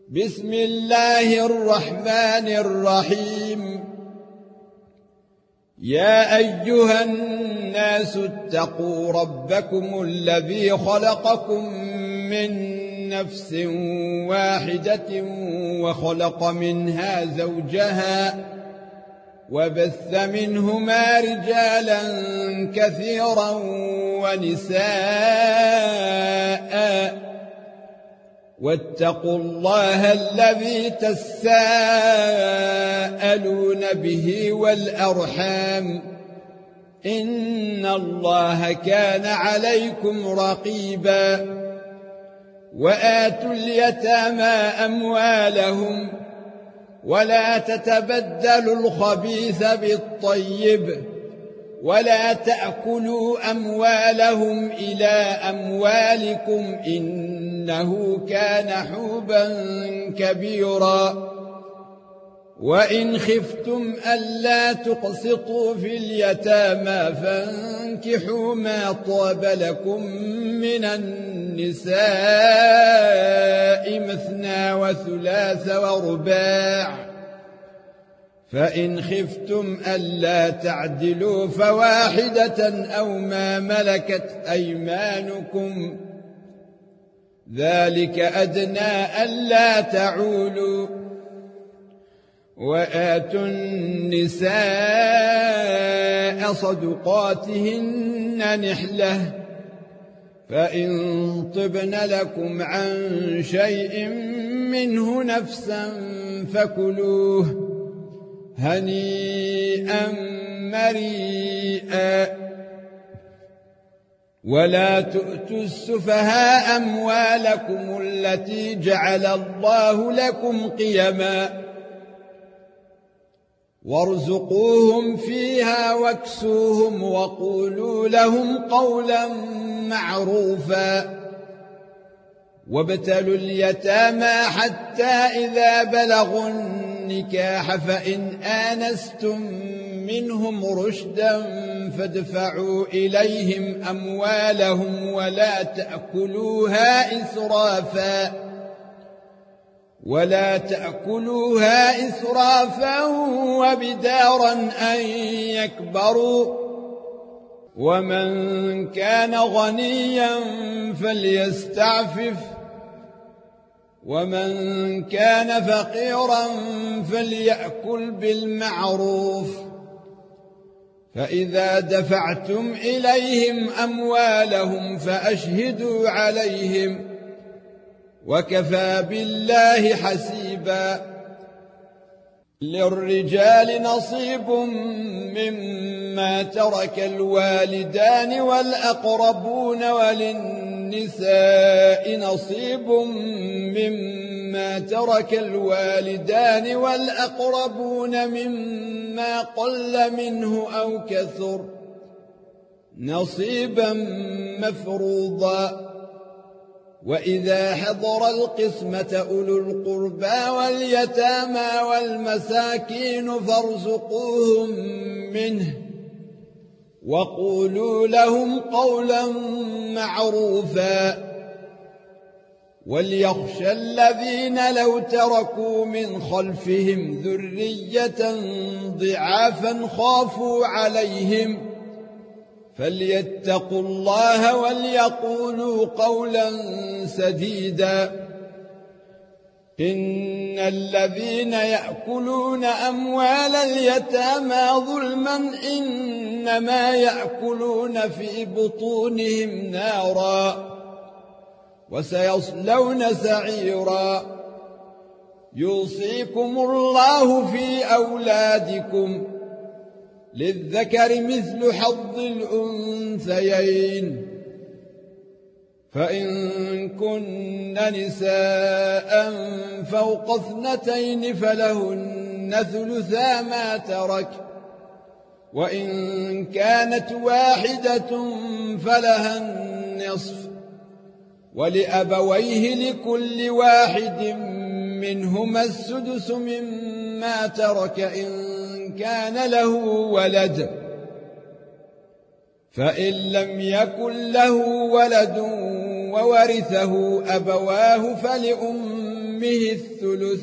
بسم الله الرحمن الرحيم. يا أيها الناس اتقوا ربكم الذي خلقكم من نفس واحدة وخلق منها زوجها وبث منهما رجالا كثيرا ونساء واتقوا الله الذي تساءلون به والأرحام إن الله كان عليكم رقيبا. وآتوا اليتامى أموالهم ولا تتبدلوا الخبيث بالطيب ولا تأكلوا أموالهم إلى أموالكم إنه كان حوبا كبيرا. وإن خفتم ألا تقسطوا في اليتامى فانكحوا ما طاب لكم من النساء مثنى وثلاث ورباع، فإن خفتم ألا تعدلوا فواحدة أو ما ملكت أيمانكم ذلك أدنى ألا تعولوا. وآتوا النساء صدقاتهن نحلة فإن طبن لكم عن شيء منه نفسا فكلوه هنيئا مريئا. ولا تؤتوا السفهاء أموالكم التي جعل الله لكم قيما وارزقوهم فيها واكسوهم وقولوا لهم قولا معروفا. وابتلوا اليتامى حتى إذا بلغوا النكاح فإن آنستم منهم رشدا فادفعوا إليهم أموالهم ولا تأكلوها إسرافا وبدارا أن يكبروا. ومن كان غنيا فليستعفف ومن كان فقيرا فليأكل بالمعروف. فإذا دفعتم إليهم أموالهم فأشهدوا عليهم وكفى بالله حسيبا. للرجال نصيب مما ترك الوالدان والأقربون وللنساء نصيب مما ترك الوالدان والأقربون مما قل منه أو كثر نصيبا مفروضا. وإذا حضر القسمة أولو القربى واليتامى والمساكين فارزقوهم منه وقولوا لهم قولا معروفا. وليخشى الذين لو تركوا من خلفهم ذرية ضعافا خافوا عليهم فليتقوا الله وليقولوا قولا سديدا. إن الذين يأكلون أموال اليتامى ظلما إنما يأكلون في بطونهم نارا وسيصلون سعيرا. يوصيكم الله في أولادكم للذكر مثل حظ الأنثيين. فإن كن نساء فوق 2 فلهن ثلثا ما ترك وإن كانت واحدة فلها النصف ولأبويه لكل واحد منهما السدس مما ترك إن كان له ولد فإن لم يكن له ولد وورثه أبواه فلأمه الثلث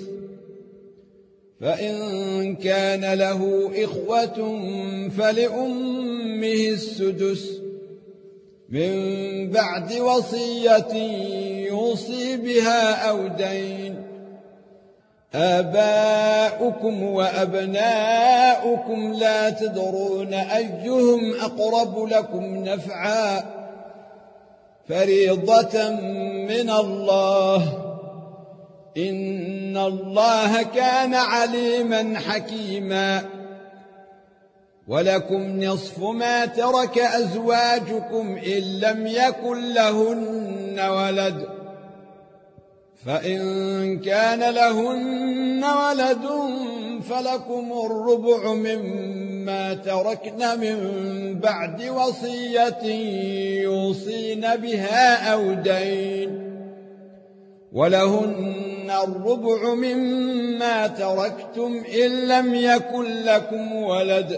فإن كان له إخوة فلأمه السدس من بعد وصية يوصي بها أو دين. آباؤكم وأبناؤكم لا تدرون أيهم أقرب لكم نفعا فريضة من الله إن الله كان عليما حكيما. ولكم نصف ما ترك أزواجكم إن لم يكن لهن ولد فإن كان لهن ولد فلكم الربع مما تركن من بعد وصية يوصين بها أو دين ولهن الربع مما تركتم إن لم يكن لكم ولد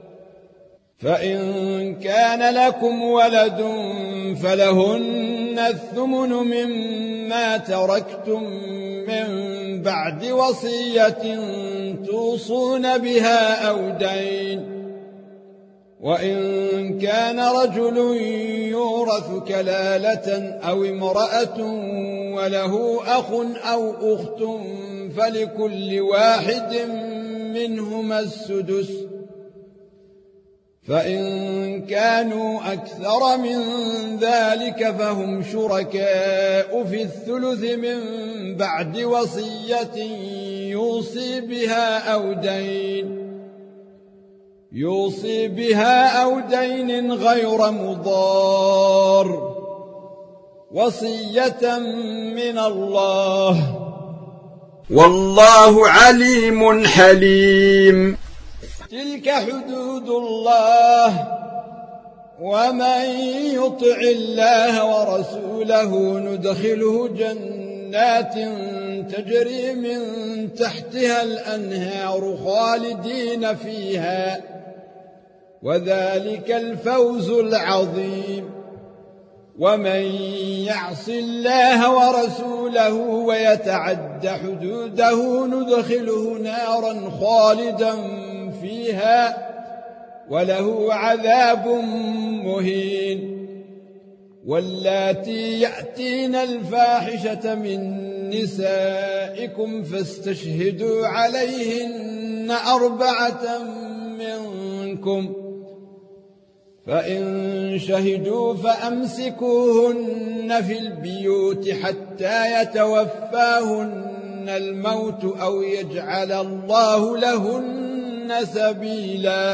فإن كان لكم ولد فلهن الثمن مما تركتم من بعد وصية توصون بها أو دين. وإن كان رجل يورث كلالة أو امرأة وله أخ أو أخت فلكل واحد منهما السدس فإن كانوا أكثر من ذلك فهم شركاء في الثلث من بعد وصية يوصي بها أو دين غير مضار وصية من الله والله عليم حليم. تلك حدود الله ومن يطع الله ورسوله ندخله جنات تجري من تحتها الأنهار خالدين فيها وذلك الفوز العظيم. ومن يعص الله ورسوله ويتعد حدوده ندخله نارا خالدا فيها وله عذاب مهين. واللاتي يأتين الفاحشة من نسائكم فاستشهدوا عليهن 4 منكم فإن شهدوا فأمسكوهن في البيوت حتى يتوفاهن الموت أو يجعل الله لهن سبيلا.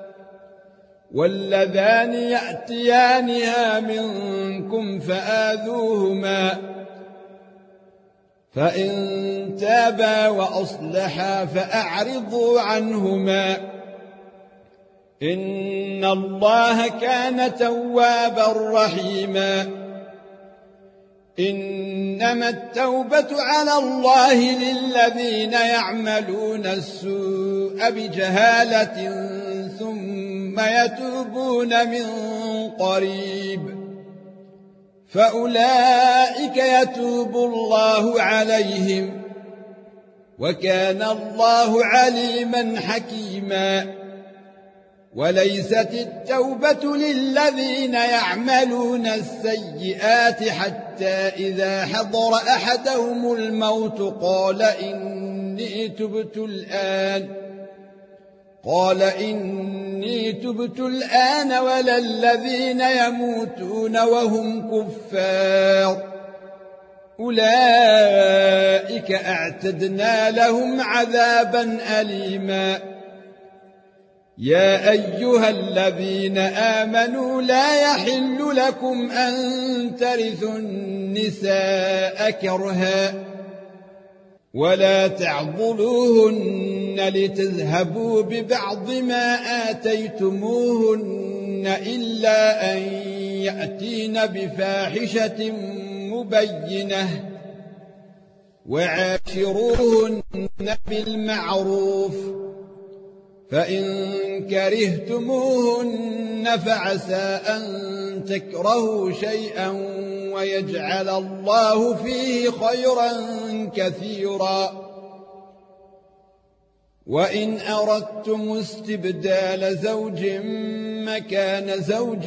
واللذان يأتيانها منكم فآذوهما فإن تابا وأصلحا فأعرضوا عنهما إن الله كان توابا رحيما. إنما التوبة على الله للذين يعملون السوء بجهالة ثم يتوبون من قريب فأولئك يتوب الله عليهم وكان الله عليما حكيما. وليست التوبة للذين يعملون السيئات حتى إذا حضر أحدهم الموت قال إني تبت الآن ولا الذين يموتون وهم كفار أولئك أعتدنا لهم عذابا أليما. يا أيها الذين آمنوا لا يحل لكم أن ترثوا النساء كرها ولا تعضلوهن لتذهبوا ببعض ما آتيتموهن إلا أن يأتين بفاحشة مبينة وعاشروهن بالمعروف فإن كرهتموهن فعسى أن تكرهوا شيئا ويجعل الله فيه خيرا كثيرا وإن أردتم استبدال زوج مكان زوج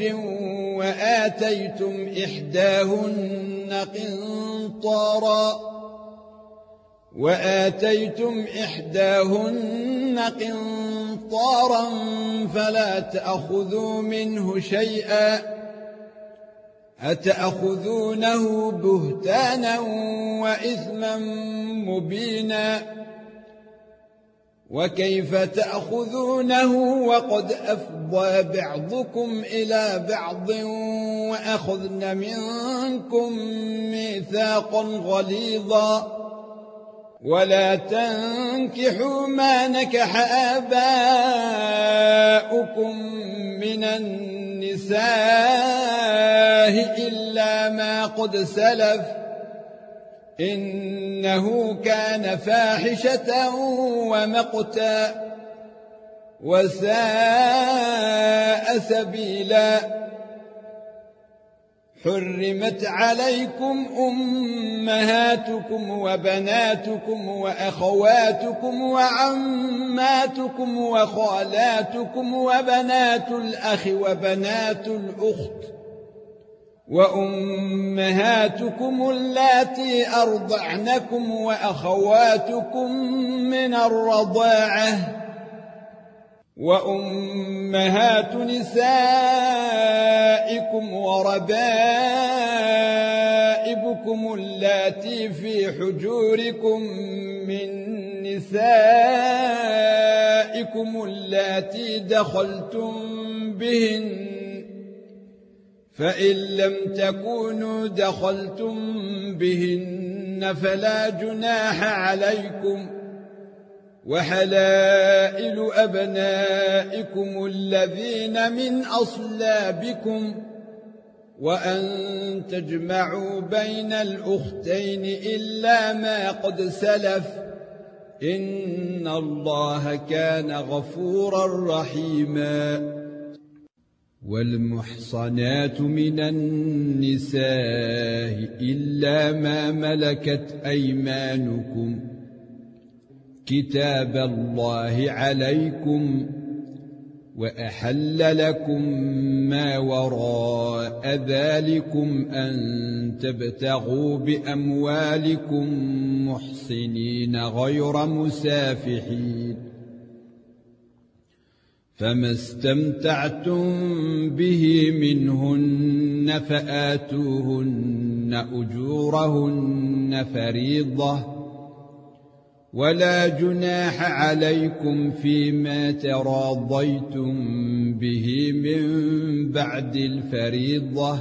وآتيتم إحداهن قنطارا فلا تأخذوا منه شيئا أتأخذونه بهتانا وإثما مبينا وكيف تأخذونه وقد أفضى بعضكم إلى بعض وأخذن منكم ميثاقا غليظا ولا تنكحوا ما نكح آباؤكم من النساء إلا ما قد سلف إنه كان فاحشة ومقتا وساء سبيلا حرمت عليكم أمهاتكم وبناتكم وأخواتكم وعماتكم وخالاتكم وبنات الأخ وبنات الأخت وأمهاتكم اللاتي أرضعنكم وأخواتكم من الرضاعة وأمهات نسائكم وربائبكم اللاتي في حجوركم من نسائكم اللاتي دخلتم بهن فإن لم تكونوا دخلتم بهن فلا جناح عليكم وحلائل أبنائكم الذين من أصلابكم وأن تجمعوا بين الأختين إلا ما قد سلف إن الله كان غفورا رحيما والمحصنات من النساء إلا ما ملكت أيمانكم كتاب الله عليكم وأحل لكم ما وراء ذلكم أن تبتغوا بأموالكم محصنين غير مسافحين فما استمتعتم به منهن فآتوهن أجورهن فريضة ولا جناح عليكم فيما تراضيتم به من بعد الفريضة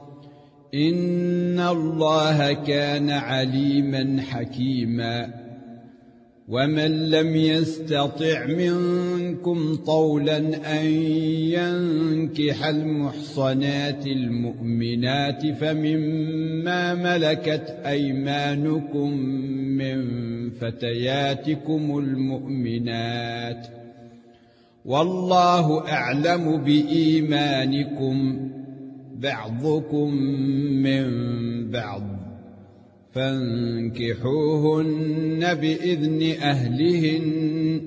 إن الله كان عليما حكيما ومن لم يستطع منكم طولا أن ينكح المحصنات المؤمنات فمما ملكت أيمانكم من فتياتكم المؤمنات والله أعلم بإيمانكم بعضكم من بعض فانكحوهن بإذن أهلهن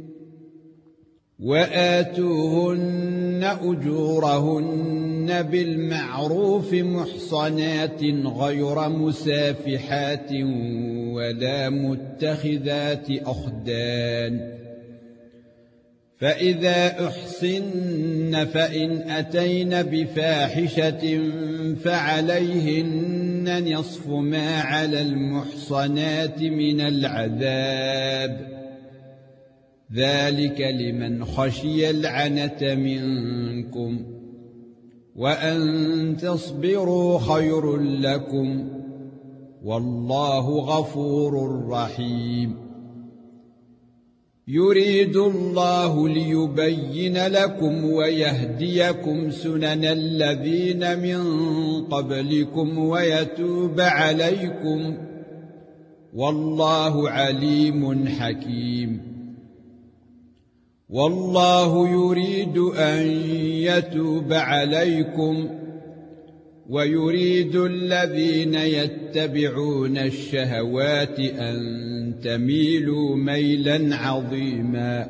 وآتوهن أجورهن بالمعروف محصنات غير مسافحات ولا متخذات أخدان فإذا أحصن فإن أتين بفاحشة فعليهن نصف ما على المحصنات من العذاب ذلك لمن خشي العنة منكم وأن تصبروا خير لكم والله غفور رحيم يريد الله ليبين لكم ويهديكم سنن الذين من قبلكم ويتوب عليكم والله عليم حكيم والله يريد أن يتوب عليكم ويريد الذين يتبعون الشهوات أن تميلوا ميلا عظيما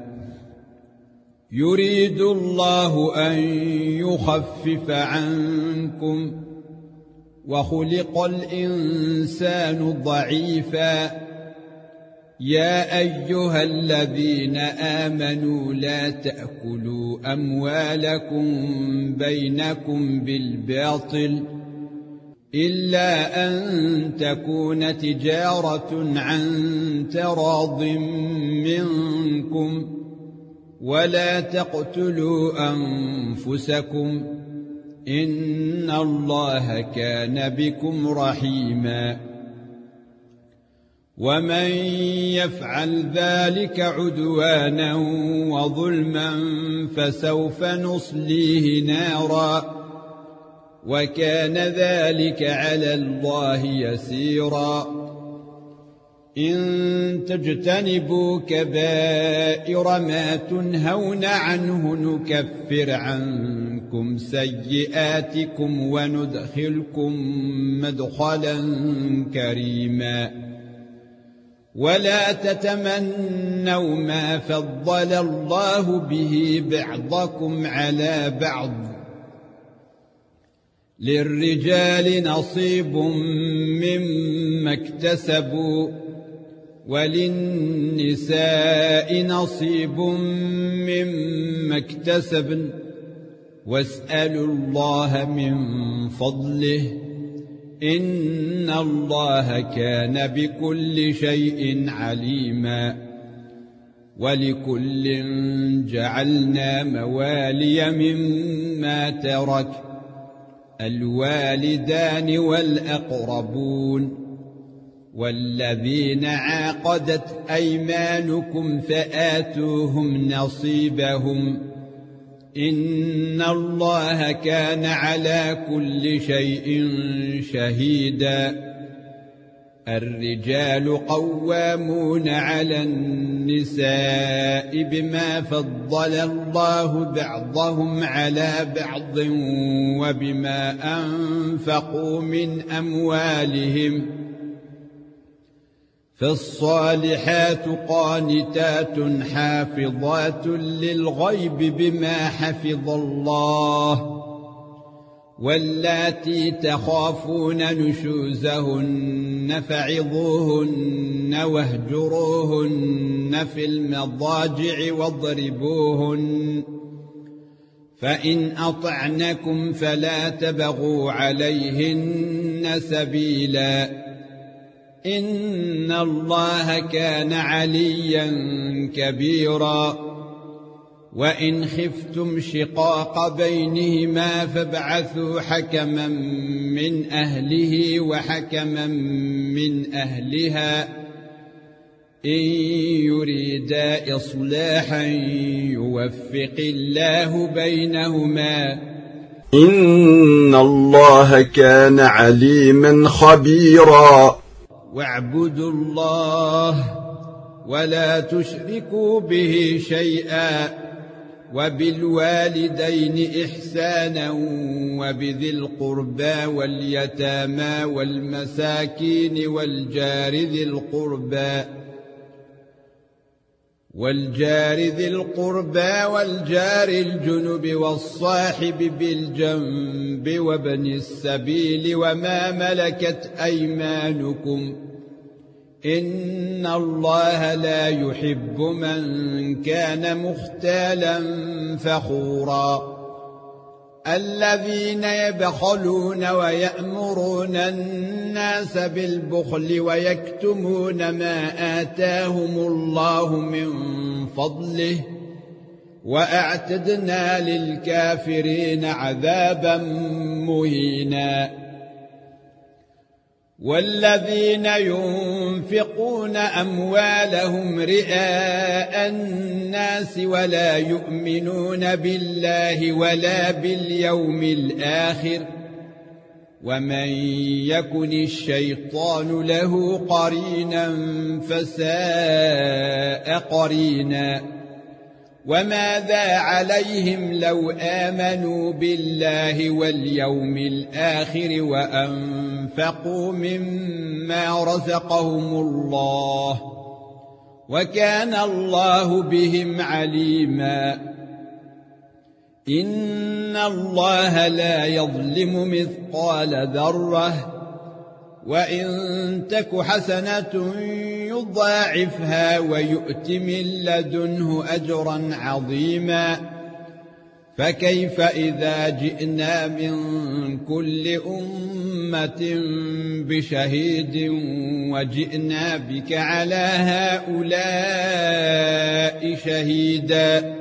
يريد الله أن يخفف عنكم وخلق الإنسان ضعيفا يا أيها الذين آمنوا لا تأكلوا أموالكم بينكم بالباطل إلا أن تكون تجارة عن تراض منكم ولا تقتلوا أنفسكم إن الله كان بكم رحيما ومن يفعل ذلك عدوانا وظلما فسوف نصليه نارا وكان ذلك على الله يسيرا إن تجتنبوا كبائر ما تنهون عنه نكفر عنكم سيئاتكم وندخلكم مدخلا كريما ولا تتمنوا ما فضل الله به بعضكم على بعض للرجال نصيب مما اكتسبوا وللنساء نصيب مما اكتسبن واسألوا الله من فضله إن الله كان بكل شيء عليما ولكل جعلنا موالي مما ترك الوالدان والأقربون والذين عاقدت أيمانكم فآتوهم نصيبهم إن الله كان على كل شيء شهيدا الرجال قوامون على النساء بما فضل الله بعضهم على بعض وبما أنفقوا من أموالهم فالصالحات قانتات حافظات للغيب بما حفظ الله واللاتي تخافون نشوزهن فعظوهن واهجروهن في المضاجع واضربوهن فإن أطعنكم فلا تبغوا عليهن سبيلا إن الله كان عليا كبيرا وإن خفتم شقاق بينهما فابعثوا حكما من أهله وحكما من أهلها إن يريدا إصلاحا يوفق الله بينهما إن الله كان عليما خبيرا واعبدوا الله ولا تشركوا به شيئا وبالوالدين إحسانا وبذي القربى واليتامى والمساكين والجار ذي القربى والجار الجنب والصاحب بالجنب وابن السبيل وما ملكت أيمانكم إن الله لا يحب من كان مختالا فخورا الذين يبخلون ويأمرون الناس بالبخل ويكتمون ما آتاهم الله من فضله وأعتدنا للكافرين عذابا مهينا والذين ينفقون أموالهم رئاء الناس ولا يؤمنون بالله ولا باليوم الآخر ومن يكن الشيطان له قرينا فساء قرينا وماذا عليهم لو آمنوا بالله واليوم الآخر وأنفقوا مما رزقهم الله وكان الله بهم عليما إن الله لا يظلم مثقال ذرة وإن تك حسنة يضاعفها ويؤت من لدنه أجرا عظيما فكيف إذا جئنا من كل أمة بشهيد وجئنا بك على هؤلاء شهيدا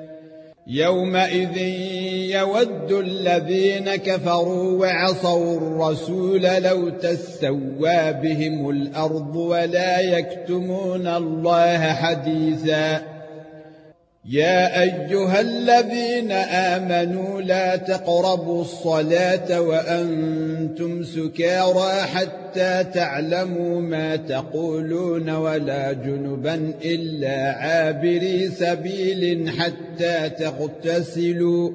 يومئذ يود الذين كفروا وعصوا الرسول لو تسوى بهم الأرض ولا يكتمون الله حديثا يا أيها الذين آمنوا لا تقربوا الصلاة وأنتم سكارى حتى تعلموا ما تقولون ولا جنبا إلا عابري سبيل حتى تغتسلوا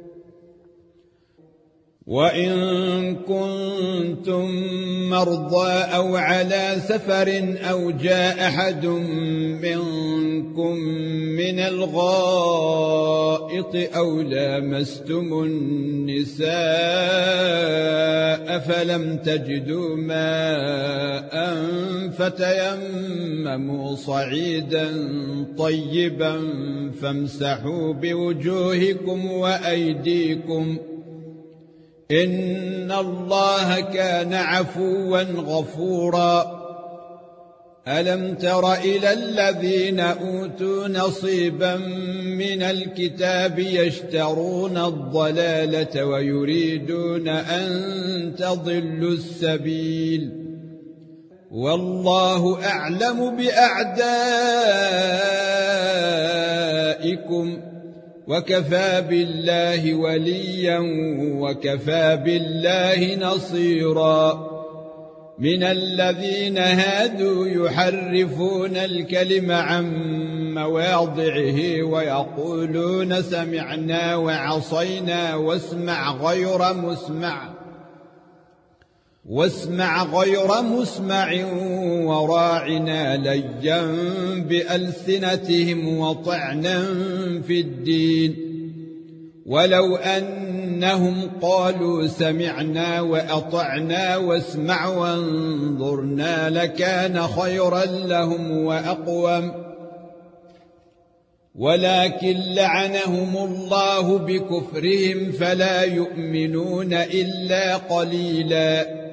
وإن كنتم مرضى أو على سفر أو جاء أحد منكم من الغائط أو لامستم النساء فلم تجدوا ماء فتيمموا صعيدا طيبا فامسحوا بوجوهكم وأيديكم إن الله كان عفوا غفورا ألم تر إلى الذين أوتوا نصيبا من الكتاب يشترون الضلالة ويريدون أن تضلوا السبيل والله أعلم بأعدائكم وكفى بالله وليا وكفى بالله نصيرا من الذين هادوا يحرفون الكلم عن مواضعه ويقولون سمعنا وعصينا واسمع غير مسمع وراعنا ليا بألسنتهم وطعنا في الدين ولو أنهم قالوا سمعنا وأطعنا واسمع وانظرنا لكان خيرا لهم وأقوم ولكن لعنهم الله بكفرهم فلا يؤمنون إلا قليلا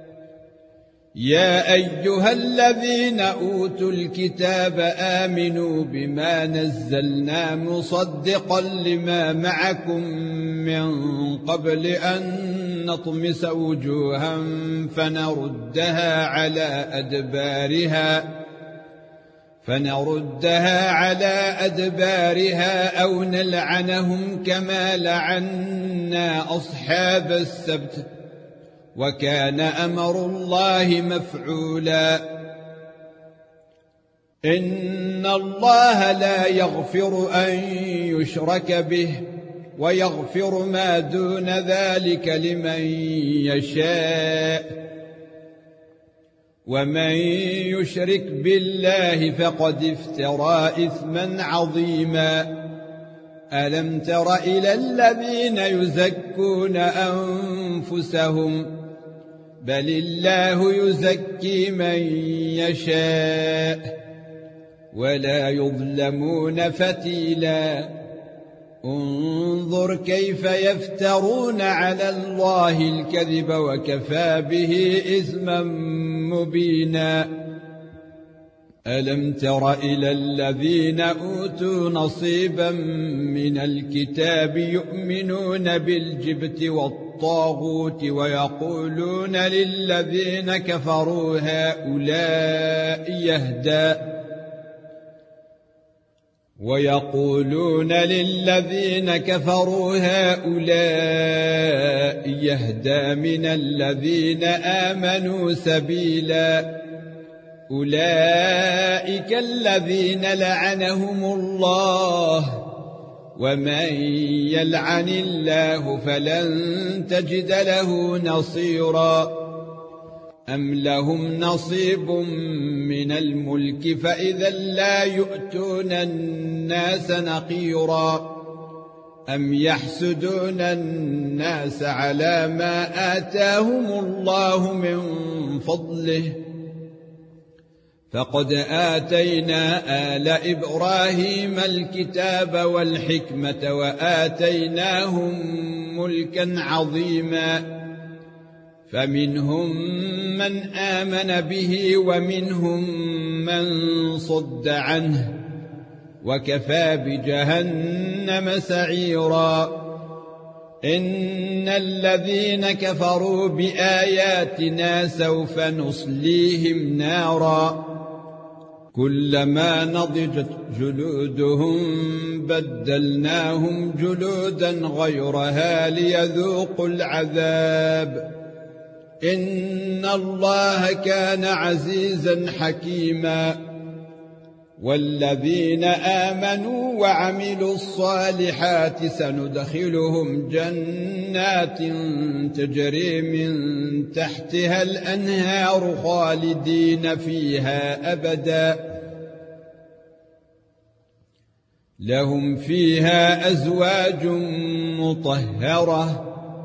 يا أيها الذين أوتوا الكتاب آمنوا بما نزلنا مصدقا لما معكم من قبل أن نطمس وجوها فنردها على أدبارها أو نلعنهم كما لعنا أصحاب السبت وكان أمر الله مفعولا إن الله لا يغفر أن يشرك به ويغفر ما دون ذلك لمن يشاء ومن يشرك بالله فقد افترى إثما عظيما ألم تر إلى الذين يزكون أنفسهم بل الله يزكي من يشاء ولا يظلمون فتيلا انظر كيف يفترون على الله الكذب وكفى به إثما مبينا ألم تر إلى الذين أوتوا نصيبا من الكتاب يؤمنون بالجبت والطاغوت ويقولون للذين كفروا هؤلاء يهدى من الذين آمنوا سبيلا أولئك الذين لعنهم الله ومن يلعن الله فلن تجد له نصيرا أم لهم نصيب من الملك فإذا لا يؤتون الناس نقيرا أم يحسدون الناس على ما آتاهم الله من فضله فقد آتينا آل إبراهيم الكتاب والحكمة وآتيناهم ملكا عظيما فمنهم من آمن به ومنهم من صد عنه وكفى بجهنم سعيرا إن الذين كفروا بآياتنا سوف نصليهم نارا كلما نضجت جلودهم بدلناهم جلودا غيرها ليذوقوا العذاب إن الله كان عزيزا حكيما والذين آمنوا وعملوا الصالحات سندخلهم جنات تجري من تحتها الأنهار خالدين فيها أبدا لهم فيها أزواج مطهرة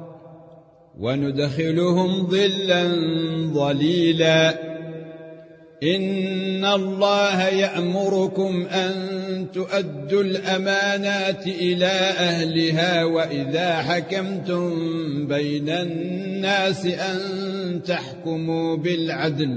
وندخلهم ظلا ظليلا إن الله يأمركم أن تؤدوا الأمانات إلى أهلها وإذا حكمتم بين الناس أن تحكموا بالعدل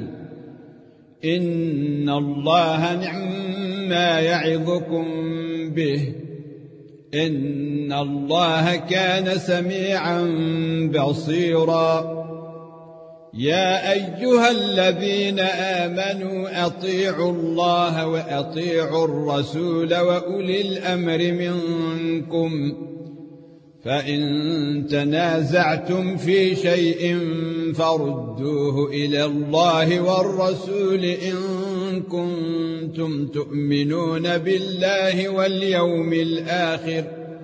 إن الله نعم ما يعظكم به إن الله كان سميعا بصيرا يا أيها الذين آمنوا أطيعوا الله وأطيعوا الرسول وأولي الأمر منكم فإن تنازعتم في شيء فردوه إلى الله والرسول إن كنتم تؤمنون بالله واليوم الآخر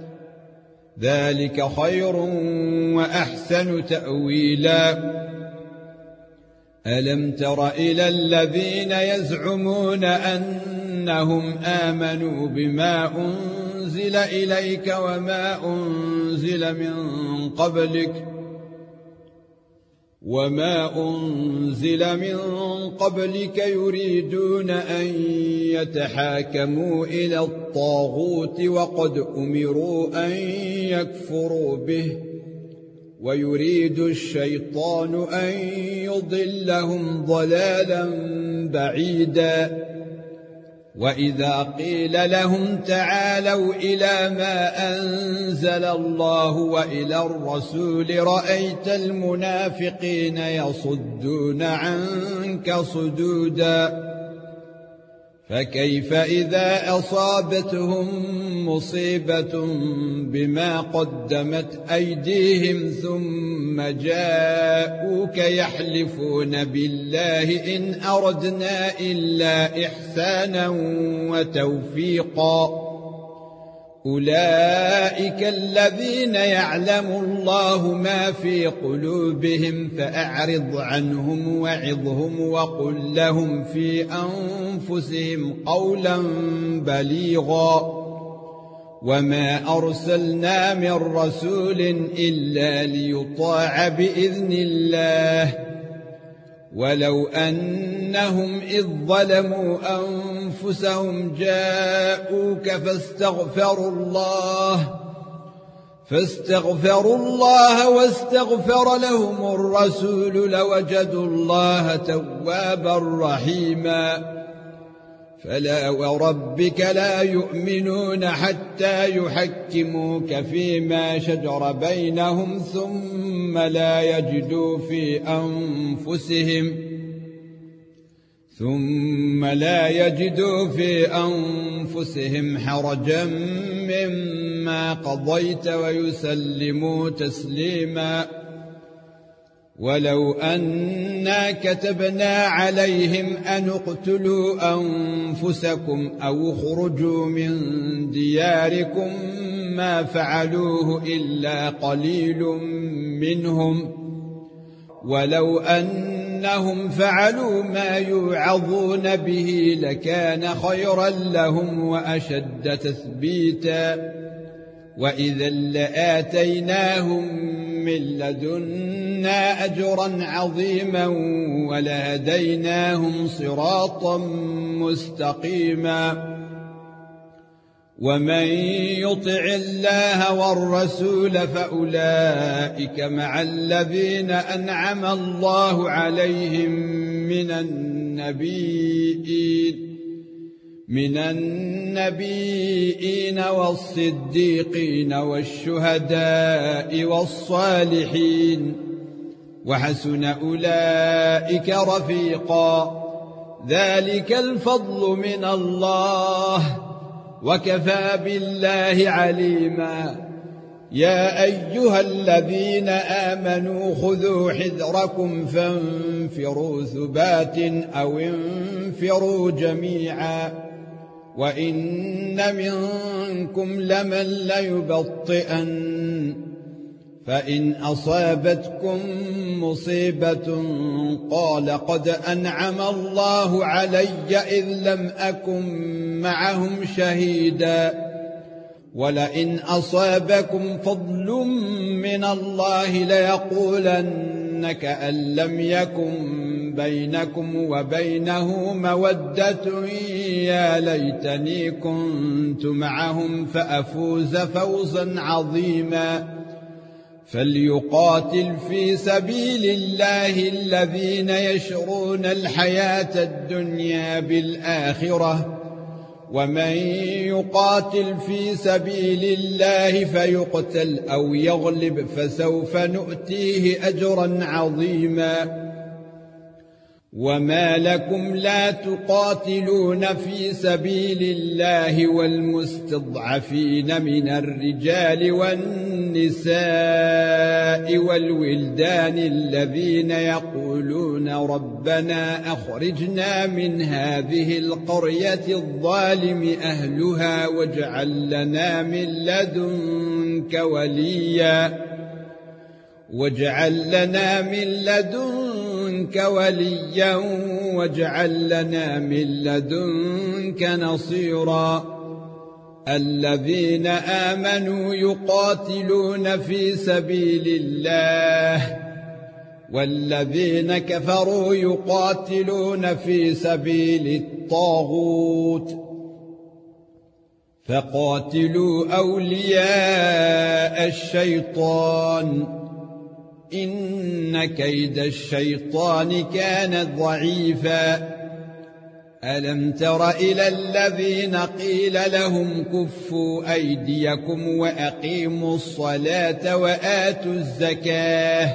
ذلك خير وأحسن تأويلا ألم تر إلى الذين يزعمون أنهم آمنوا بما أنزل إليك وما أنزل من قبلك يريدون أن يتحاكموا إلى الطاغوت وقد أمروا أن يكفروا به ويريد الشيطان أن يضلهم ضلالا بعيدا وإذا قيل لهم تعالوا إلى ما أنزل الله وإلى الرسول رأيت المنافقين يصدون عنك صدودا فكيف إذا أصابتهم مصيبة بما قدمت أيديهم ثم جاءوك يحلفون بالله إن أردنا إلا إحسانا وتوفيقا أولئك الذين يعلم الله ما في قلوبهم فأعرض عنهم وعظهم وقل لهم في أنفسهم قولا بليغا وما أرسلنا من رسول إلا ليطاع بإذن الله ولو أنهم إذ ظلموا أنفسهم جاءوك فاستغفروا الله واستغفر لهم الرسول لوجدوا الله توابا رحيما فلا وربك لا يؤمنون حتى يحكموك فيما شجر بينهم ثم لا يجدوا في أنفسهم حرجا مما قضيت ويسلموا تسليما ولو أنا كتبنا عليهم أن اقتلوا أنفسكم أو اخرجوا من دياركم ما فعلوه إلا قليل منهم ولو أنهم فعلوا ما يوعظون به لكان خيرا لهم وأشد تثبيتا وإذا لآتيناهم من لدنا أجرا عظيما ولهديناهم صراطا مستقيما ومن يطع الله والرسول فأولئك مع الذين أنعم الله عليهم من النبيين والصديقين والشهداء والصالحين وحسن أولئك رفيقا ذلك الفضل من الله وكفى بالله عليما يا أيها الذين آمنوا خذوا حذركم فانفروا ثبات أو انفروا جميعا وإن منكم لمن ليبطئن فإن أصابتكم مصيبة قال قد أنعم الله علي إذ لم أكن معهم شهيدا ولئن أصابكم فضل من الله ليقولن كأن لم يكن بينكم وبينه مودة يا ليتني كنت معهم فأفوز فوزا عظيما فليقاتل في سبيل الله الذين يشرون الحياة الدنيا بالآخرة ومن يقاتل في سبيل الله فيقتل أو يغلب فسوف نؤتيه أجرا عظيما وما لكم لا تقاتلون في سبيل الله والمستضعفين من الرجال والنساء والولدان الذين يقولون ربنا أخرجنا من هذه القرية الظالم أهلها واجعل لنا من لدنك وليا واجعل لنا من لدنك نصيرا الذين آمنوا يقاتلون في سبيل الله والذين كفروا يقاتلون في سبيل الطاغوت فقاتلوا أولياء الشيطان إن كيد الشيطان كان ضعيفا ألم تر إلى الذين قيل لهم كفوا أيديكم وأقيموا الصلاة وآتوا الزكاة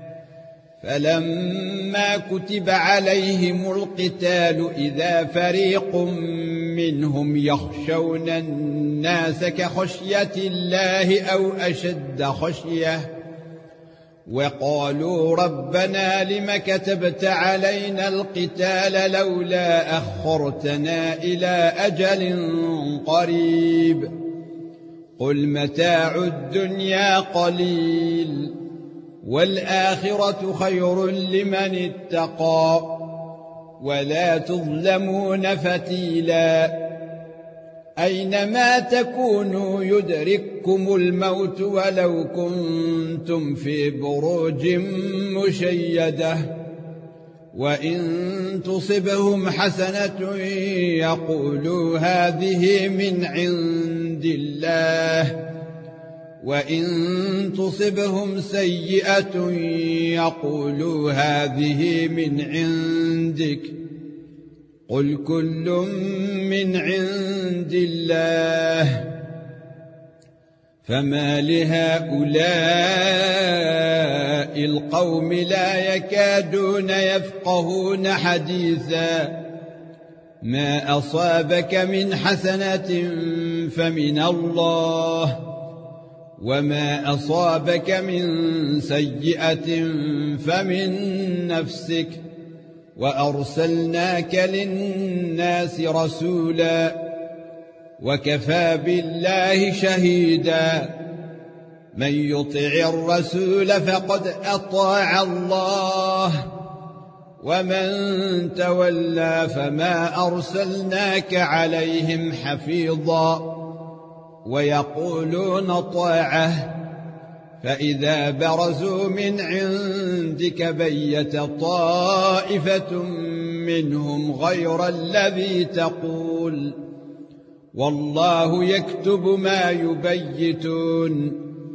فلما كتب عليهم القتال إذا فريق منهم يخشون الناس كخشية الله أو أشد خشية وقالوا ربنا لم كتبت علينا القتال لولا أخرتنا إلى أجل قريب قل متاع الدنيا قليل والآخرة خير لمن اتقى ولا تظلمون فتيلا أينما تكونوا يدرككم الموت ولو كنتم في بروج مشيدة وإن تصبهم حسنة يقولوا هذه من عند الله وإن تصبهم سيئة يقولوا هذه من عندك قل كل من عند الله فما لهؤلاء القوم لا يكادون يفقهون حديثا ما أصابك من حسنة فمن الله وما أصابك من سيئة فمن نفسك وأرسلناك للناس رسولا وكفى بالله شهيدا من يطع الرسول فقد أطاع الله ومن تولى فما أرسلناك عليهم حفيظا ويقولون طاعة فإذا برزوا من عندك بيت طائفة منهم غير الذي تقول والله يكتب ما يبيتون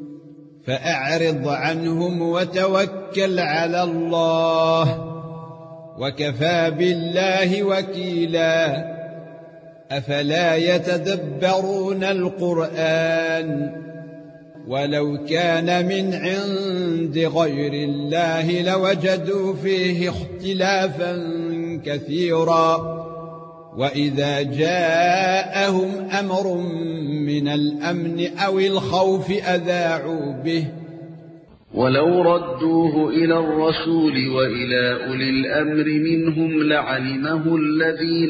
فأعرض عنهم وتوكل على الله وكفى بالله وكيلا أفلا يتدبرون القرآن ولو كان من عند غير الله لوجدوا فيه اختلافا كثيرا وإذا جاءهم أمر من الأمن أو الخوف أذاعوا به ولو ردوه إلى الرسول وإلى أولي الأمر منهم لعلمه الذين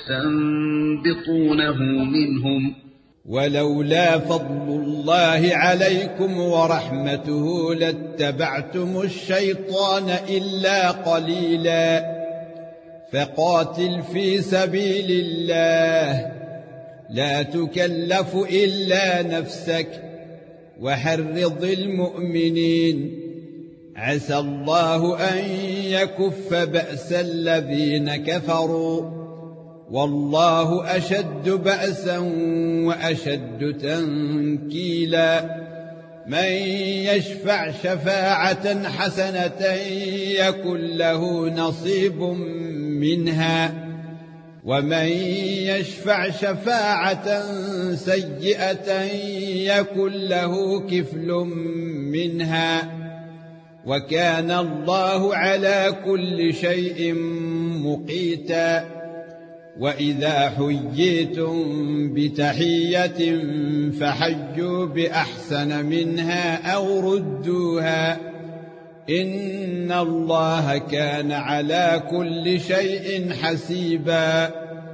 يستنبطونه منهم ولولا فضل الله عليكم ورحمته لاتبعتم الشيطان إلا قليلا فقاتل في سبيل الله لا تكلف إلا نفسك وحرض المؤمنين عسى الله أن يكف بأس الذين كفروا والله أشد بأسا وأشد تنكيلا من يشفع شفاعة حسنة يكن له نصيب منها ومن يشفع شفاعة سيئة يكن له كفل منها وكان الله على كل شيء مقيتا وإذا حييتم بتحية فحيوا بأحسن منها أو ردوها إن الله كان على كل شيء حسيبا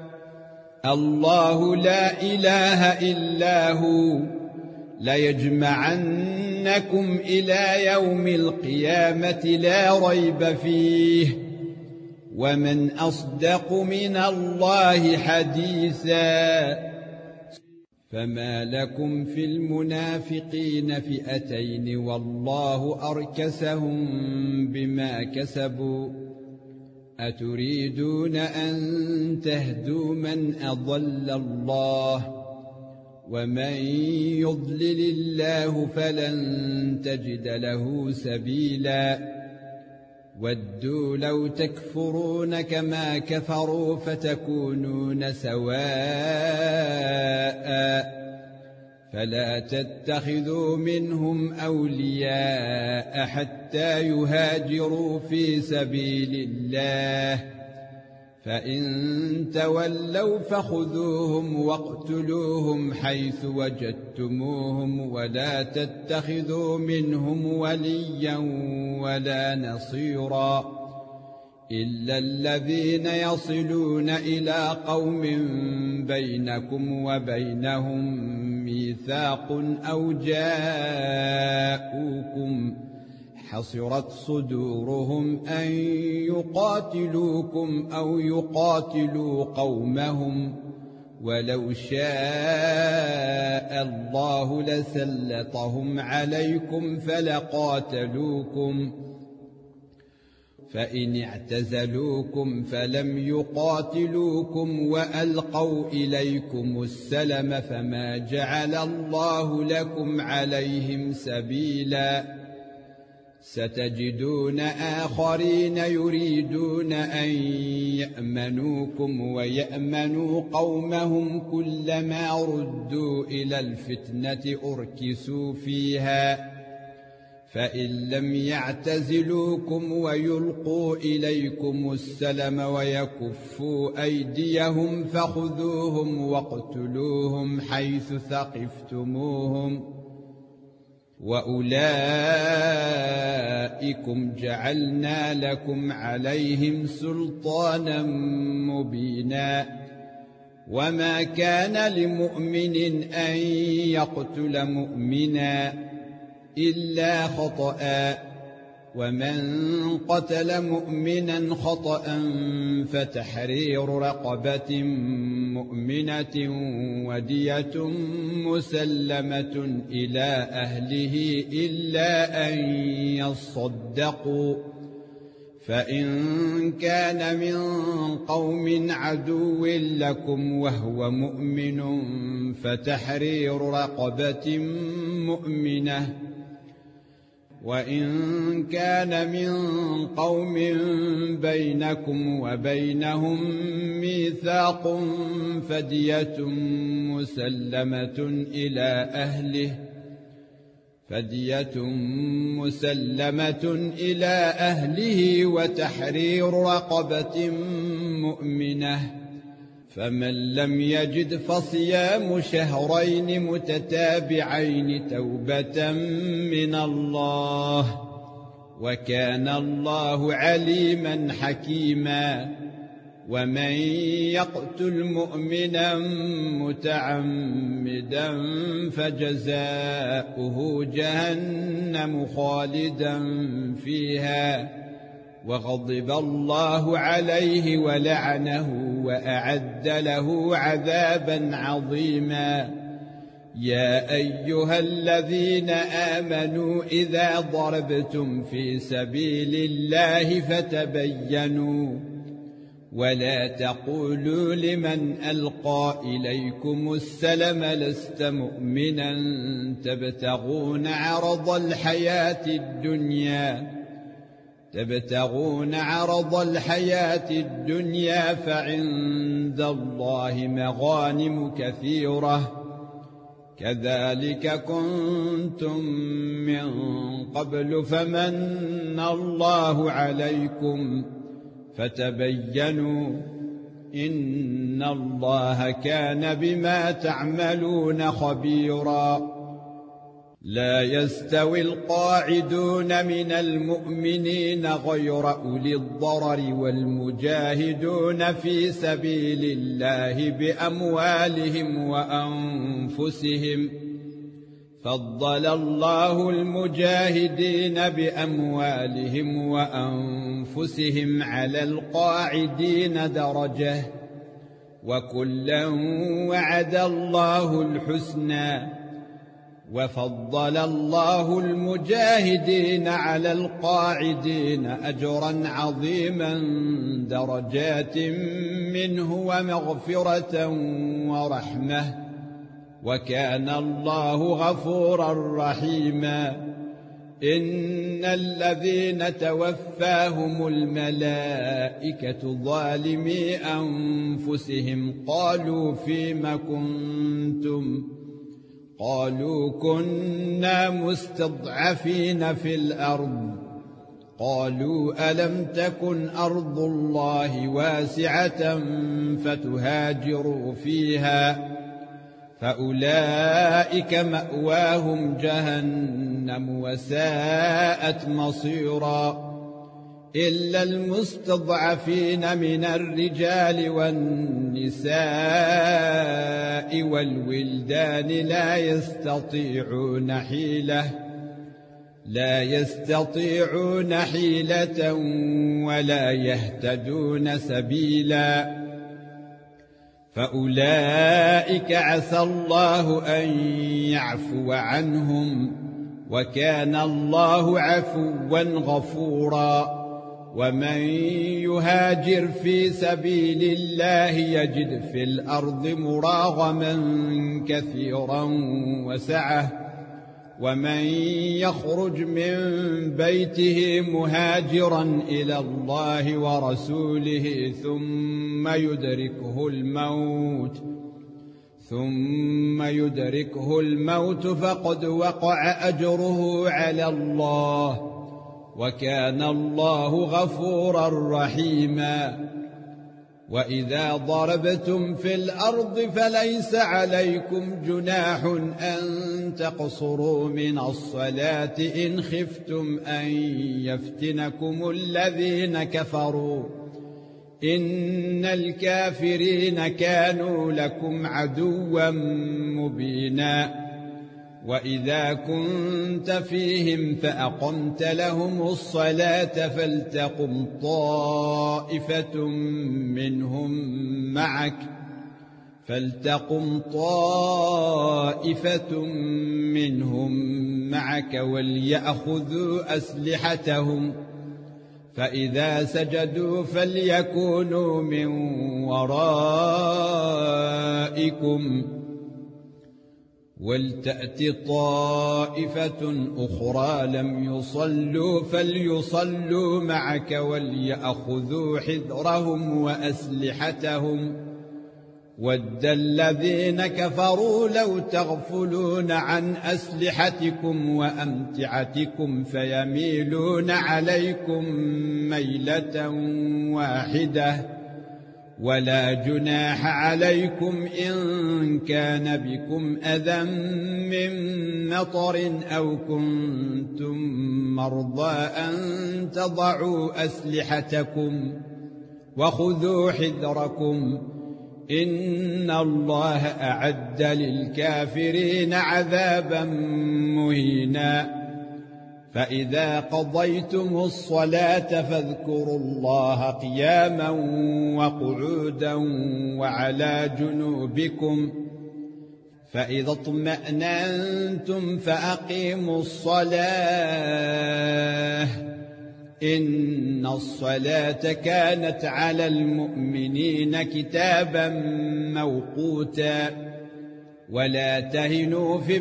الله لا إله إلا هو ليجمعنكم إلى يوم القيامة لا ريب فيه ومن أصدق من الله حديثا فما لكم في المنافقين فئتين والله أركسهم بما كسبوا أتريدون أن تهدوا من أضل الله ومن يضلل الله فلن تجد له سبيلا ودوا لو تكفرون كما كفروا فتكونون سواء فلا تتخذوا منهم أولياء حتى يهاجروا في سبيل الله فإن تولوا فخذوهم واقتلوهم حيث وجدتموهم ولا تتخذوا منهم وليا ولا نصيرا إلا الذين يصلون إلى قوم بينكم وبينهم ميثاق أو جاءوكم حصرت صدورهم أن يقاتلوكم أو يقاتلوا قومهم ولو شاء الله لسلطهم عليكم فلقاتلوكم فإن اعتزلوكم فلم يقاتلوكم وألقوا إليكم السلم فما جعل الله لكم عليهم سبيلا ستجدون آخرين يريدون أن يأمنوكم ويأمنوا قومهم كلما ردوا إلى الفتنة أركسوا فيها فإن لم يعتزلوكم ويلقوا إليكم السلم ويكفوا أيديهم فخذوهم واقتلوهم حيث ثقفتموهم وأولئكم جعلنا لكم عليهم سلطانا مبينا وما كان لمؤمن أن يقتل مؤمنا إلا خطأ ومن قتل مؤمنا خطأ فتحرير رقبة مؤمنة ودية مسلمة إلى أهله إلا أن يصدقوا فإن كان من قوم عدو لكم وهو مؤمن فتحرير رقبة مؤمنة وإن كان من قوم بينكم وبينهم ميثاق فدية مسلمة إلى أهله وتحرير رقبة مؤمنة فمن لم يجد فصيام شهرين متتابعين توبة من الله وكان الله عليما حكيما ومن يقتل مؤمنا متعمدا فجزاؤه جهنم خالدا فيها وغضب الله عليه ولعنه وأعد له عذابا عظيما يا أيها الذين آمنوا إذا ضربتم في سبيل الله فتبينوا ولا تقولوا لمن ألقى إليكم السلم لست مؤمنا تبتغون عرض الحياة الدنيا فعند الله مغانم كثيرة كذلك كنتم من قبل فمن الله عليكم فتبينوا إن الله كان بما تعملون خبيرا لا يستوي القاعدون من المؤمنين غير أولي الضرر والمجاهدون في سبيل الله بأموالهم وأنفسهم فضل الله المجاهدين بأموالهم وأنفسهم على القاعدين درجة وكلا وعد الله الحسنى وفضل الله المجاهدين على القاعدين أجرا عظيما درجات منه ومغفرة ورحمة وكان الله غفورا رحيما إن الذين توفاهم الملائكة ظالمي أنفسهم قالوا فيم كنتم قالوا كنا مستضعفين في الأرض قالوا ألم تكن أرض الله واسعة فتهاجروا فيها فأولئك مأواهم جهنم وساءت مصيرا إلا المستضعفين من الرجال والنساء والولدان لا يستطيعون حيلة ولا يهتدون سبيلا فأولئك عسى الله أن يعفو عنهم وكان الله عفوا غفورا ومن يهاجر في سبيل الله يجد في الأرض مراغما كثيرا وسعة ومن يخرج من بيته مهاجرا إلى الله ورسوله ثم يدركه الموت فقد وقع أجره على الله وكان الله غفورا رحيما وإذا ضربتم في الأرض فليس عليكم جناح أن تقصروا من الصلاة إن خفتم أن يفتنكم الذين كفروا إن الكافرين كانوا لكم عدوا مبينا وإذا كنت فيهم فأقمت لهم الصلاة فلتقم طائفة منهم معك وليأخذوا أسلحتهم فإذا سجدوا فليكونوا من ورائكم ولتأت طائفة أخرى لم يصلوا فليصلوا معك وليأخذوا حذرهم وأسلحتهم ود الذين كفروا لو تغفلون عن أسلحتكم وأمتعتكم فيميلون عليكم ميلة واحدة ولا جناح عليكم إن كان بكم أذى من مطر أو كنتم مرضى أن تضعوا أسلحتكم وخذوا حذركم إن الله أعد للكافرين عذابا مهينا فإذا قضيتم الصلاة فاذكروا الله قياما وقعودا وعلى جنوبكم فإذا اطمأننتم فأقيموا الصلاة إن الصلاة كانت على المؤمنين كتابا موقوتا ولا تهنوا في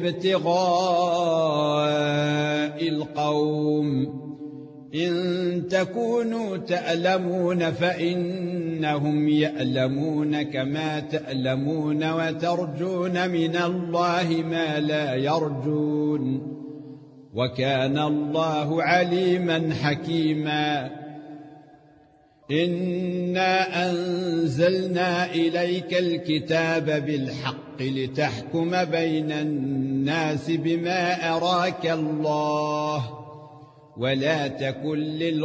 ابتغاء القوم إن تكونوا تألمون فإنهم يألمون كما تألمون وترجون من الله ما لا يرجون وكان الله عليما حكيما إنا أنزلنا إليك الكتاب بالحق لتحكم بين الناس بما أراك الله ولا تكن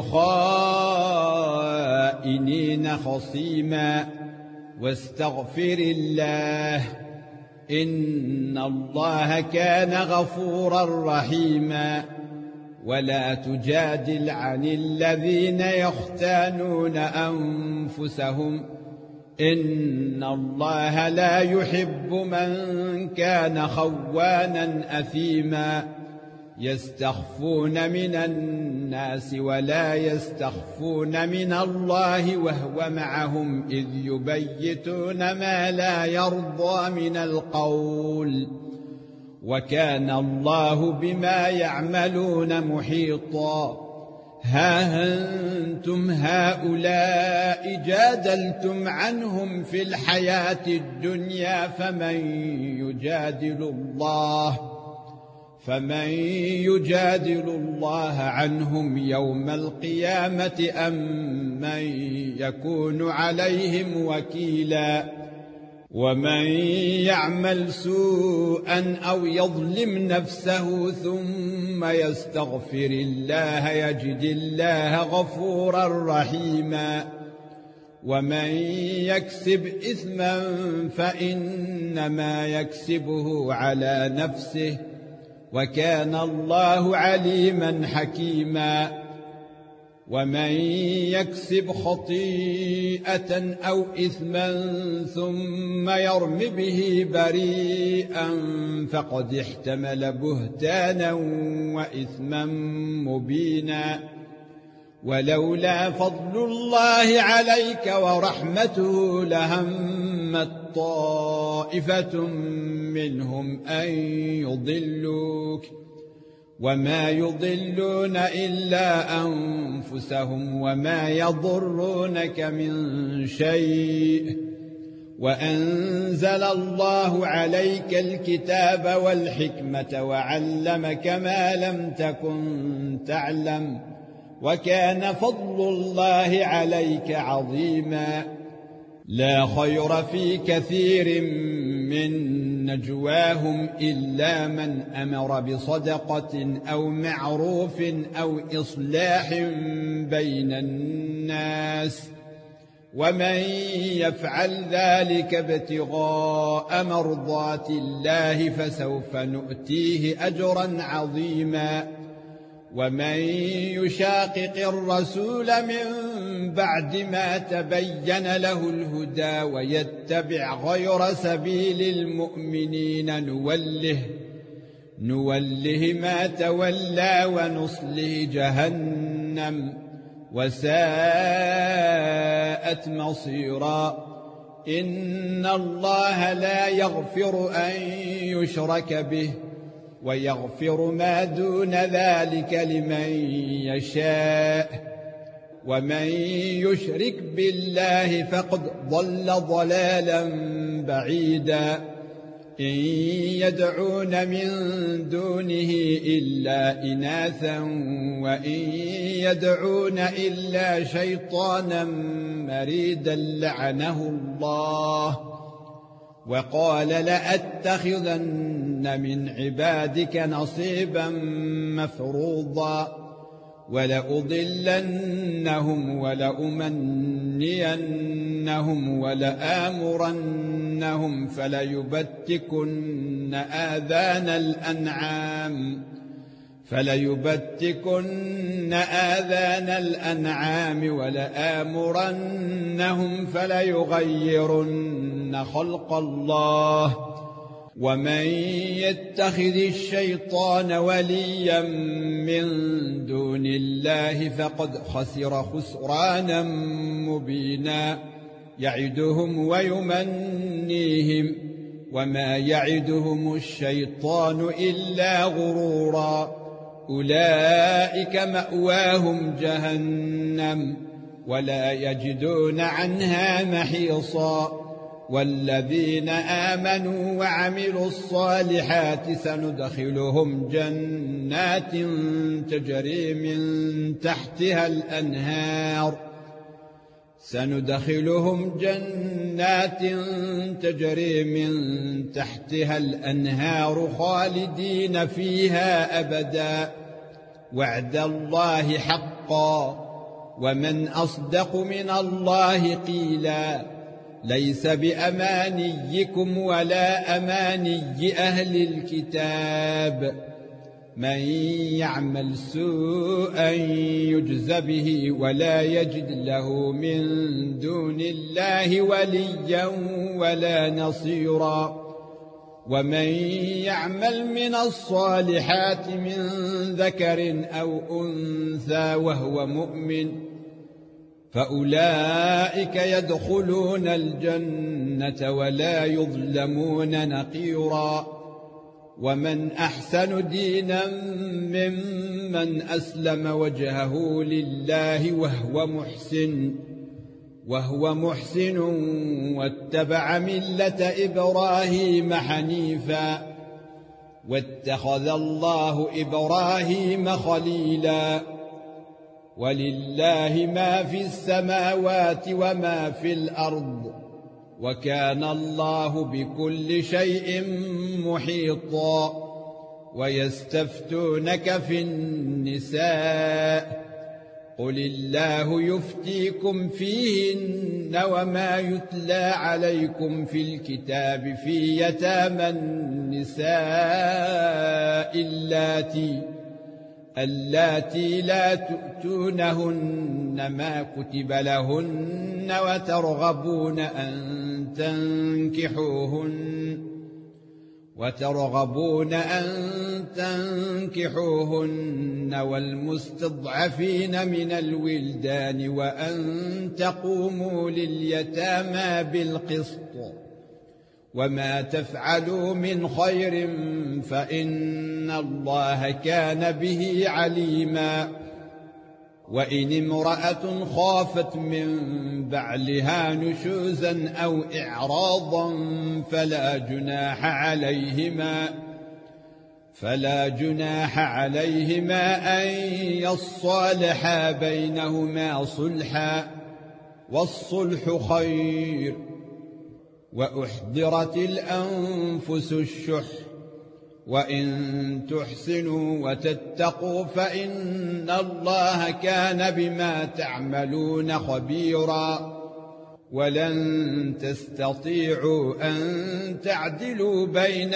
للخائنين خصيما واستغفر الله إن الله كان غفورا رحيما ولا تجادل عن الذين يختانون أنفسهم إن الله لا يحب من كان خوانا أثيما يستخفون من الناس ولا يستخفون من الله وهو معهم إذ يبيتون ما لا يرضى من القول وكان الله بما يعملون محيطا ها أنتم هؤلاء جادلتم عنهم في الحياة الدنيا فمن يجادل الله عنهم يوم القيامة أم من يكون عليهم وكيلا ومن يعمل سوءا أو يظلم نفسه ثم يستغفر الله يجد الله غفورا رحيما ومن يكسب إثما فإنما يكسبه على نفسه وكان الله عليما حكيما ومن يكسب خطيئة أو إثما ثم يرم به بريئا فقد احتمل بهتانا وإثما مبينا ولولا فضل الله عليك ورحمته لهمت طائفة منهم أن يضلوك وما يضلون إلا أنفسهم وما يضرونك من شيء وأنزل الله عليك الكتاب والحكمة وعلمك ما لم تكن تعلم وكان فضل الله عليك عظيما لا خير في كثير من نجواهم إلا من أمر بصدقة أو معروف أو إصلاح بين الناس ومن يفعل ذلك ابتغاء مرضات الله فسوف نؤتيه أجرا عظيما ومن يشاقق الرسول من بعد ما تبين له الهدى ويتبع غير سبيل المؤمنين نوله ما تولى ونصله جهنم وساءت مصيرا إن الله لا يغفر أن يشرك به ويغفر ما دون ذلك لمن يشاء ومن يشرك بالله فقد ضل ضلالا بعيدا إن يدعون من دونه إلا إناثا وإن يدعون إلا شيطانا مريدا لعنه الله وقال لأتخذن من عبادك نصيبا مفروضا ولأضلنهم ولأمنينهم ولآمرنهم فليبتكن آذان الأنعام ولآمرنهم فليغيرن خلق الله ومن يتخذ الشيطان وليا من دون الله فقد خسر خسرانا مبينا يعدهم ويمنيهم وما يعدهم الشيطان إلا غرورا أولئك مأواهم جهنم ولا يجدون عنها محيصا والذين آمنوا وعملوا الصالحات سندخلهم جنات تجري من تحتها الأنهار خالدين فيها أبدا وعد الله حقا ومن أصدق من الله قيلا ليس بأمانيكم ولا أماني أهل الكتاب من يعمل سوءا يجز به ولا يجد له من دون الله وليا ولا نصيرا ومن يعمل من الصالحات من ذكر أو أنثى وهو مؤمن فأولئك يدخلون الجنة ولا يظلمون نقيرا ومن أحسن دينا ممن أسلم وجهه لله وهو محسن واتبع ملة إبراهيم حنيفا واتخذ الله إبراهيم خليلا ولله ما في السماوات وما في الأرض وكان الله بكل شيء محيطا ويستفتونك في النساء قل الله يفتيكم فيهن وما يتلى عليكم في الكتاب في يتامى النساء اللاتي لا تؤتونهن ما كتب لهن وترغبون أن تنكحوهن والمستضعفين من الولدان وأن تقوموا لليتامى بالقسط وما تفعلوا من خير فإن الله كان به عليما وإن امرأة خافت من بعلها نشوزا أو إعراضا فلا جناح عليهما أن يصالحا بينهما صلحا والصلح خير. وأحضرت الأنفس الشح وإن تحسنوا وتتقوا فإن الله كان بما تعملون خبيرا. ولن تستطيعوا أن تعدلوا بين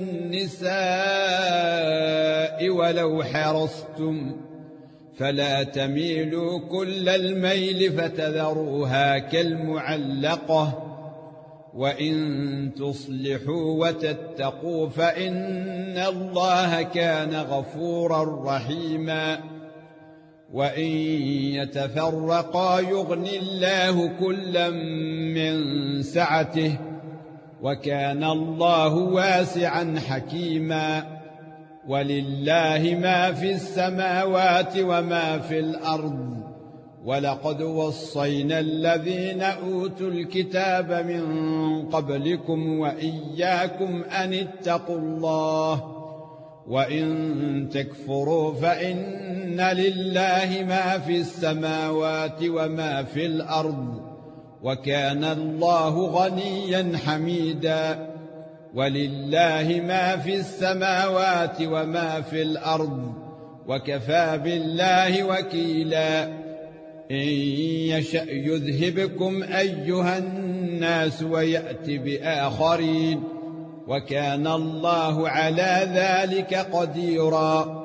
النساء ولو حرصتم، فلا تميلوا كل الميل فتذروها كالمعلقة. وإن تصلحوا وتتقوا فإن الله كان غفورا رحيما. وإن يتفرقا يغن الله كلا من سعته، وكان الله واسعا حكيما. ولله ما في السماوات وما في الأرض. ولقد وصينا الذين أوتوا الكتاب من قبلكم وإياكم أن اتقوا الله. وإن تكفروا فإن لله ما في السماوات وما في الأرض، وكان الله غنيا حميدا. ولله ما في السماوات وما في الأرض، وكفى بالله وكيلا. إن يشأ يذهبكم أيها الناس ويأت بآخرين، وكان الله على ذلك قديرا.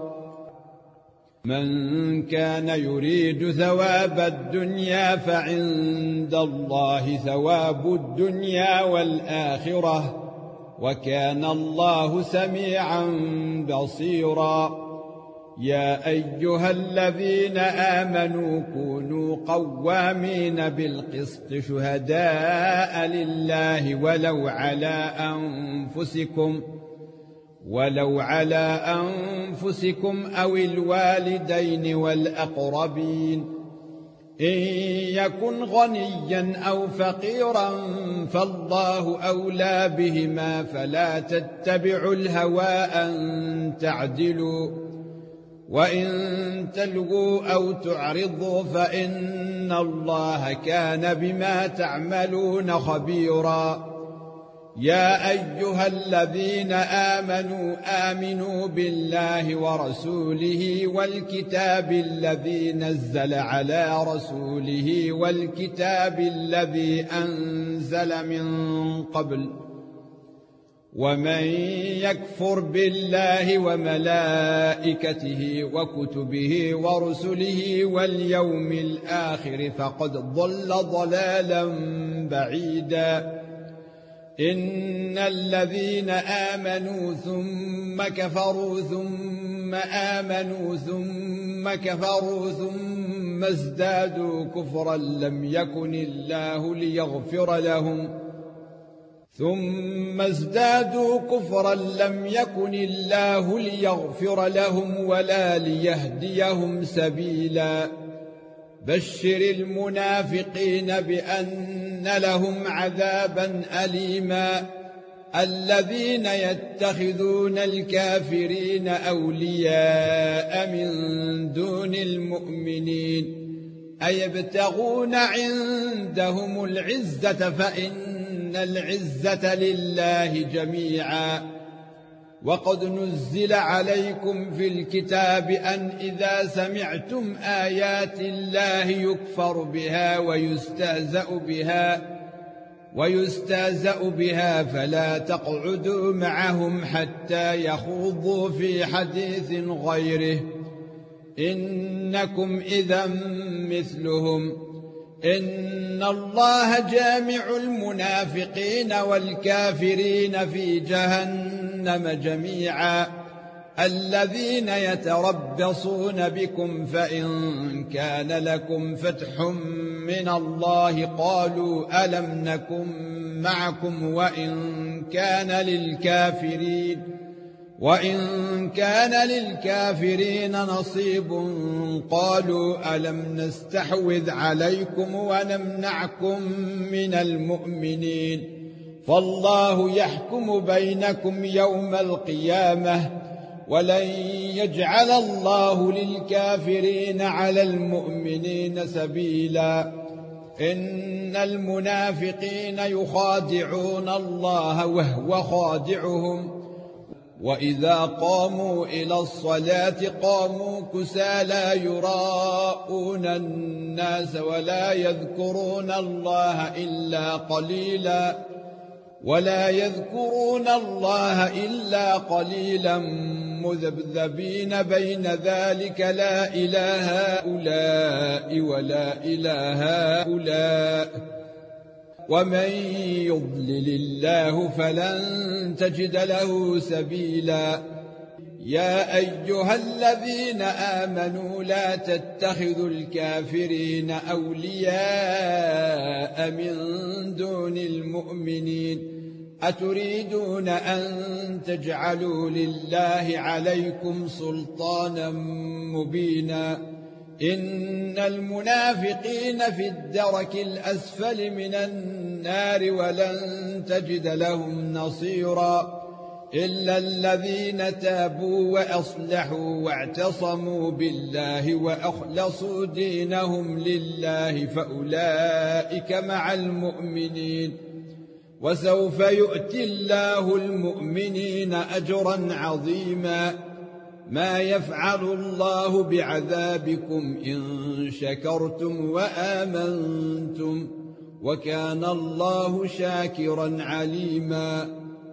من كان يريد ثواب الدنيا فعند الله ثواب الدنيا والآخرة، وكان الله سميعا بصيرا. يا أيها الذين آمنوا كونوا قوامين بالقسط شهداء لله ولو على أنفسكم أو الوالدين والأقربين. إن يكن غنيا أو فقيرا فالله أولى بهما، فلا تتبعوا الهوى أن تعدلوا. وإن تلغوا أو تعرضوا فإن الله كان بما تعملون خبيرا. يا أيها الذين آمنوا بالله ورسوله والكتاب الذي نزل على رسوله والكتاب الذي أنزل من قبل. ومن يكفر بالله وملائكته وكتبه ورسله واليوم الآخر فقد ضل ضلالا بعيدا. إن الذين آمنوا ثم كفروا ثم آمنوا ثم كفروا ثم ازدادوا كفرا لم يكن الله ليغفر لهم ولا ليهديهم سبيلا. بشر المنافقين بأن لهم عذابا أليما. الذين يتخذون الكافرين أولياء من دون المؤمنين أيبتغون عندهم العزة فإن العزة لله جميعا. وقد نزل عليكم في الكتاب أن إذا سمعتم آيات الله يكفر بها ويستهزأ بها فلا تقعدوا معهم حتى يخوضوا في حديث غيره، إنكم إذا مثلهم. إن الله جامع المنافقين والكافرين في جهنم جميعا. الذين يتربصون بكم فإن كان لكم فتح من الله قالوا ألم نكن معكم وإن كان للكافرين نصيب قالوا ألم نستحوذ عليكم ونمنعكم من المؤمنين. فالله يحكم بينكم يوم القيامة ولن يجعل الله للكافرين على المؤمنين سبيلا. إن المنافقين يخادعون الله وهو خادعهم وإذا قاموا إلى الصلاة قاموا كسالى يراءون الناس ولا يذكرون الله إلا قليلا مذبذبين بين ذلك لا إله هؤلاء ولا إله هؤلاء ومن يضلل الله فلن تجد له سبيلا يا أيها الذين آمنوا لا تتخذوا الكافرين أولياء من دون المؤمنين أتريدون أن تجعلوا لله عليكم سلطانا مبينا إن المنافقين في الدرك الأسفل من النار ولن تجد لهم نصيرا إلا الذين تابوا وأصلحوا واعتصموا بالله وأخلصوا دينهم لله فأولئك مع المؤمنين وسوف يؤتي الله المؤمنين أجرا عظيما ما يفعل الله بعذابكم إن شكرتم وآمنتم وكان الله شاكرا عليما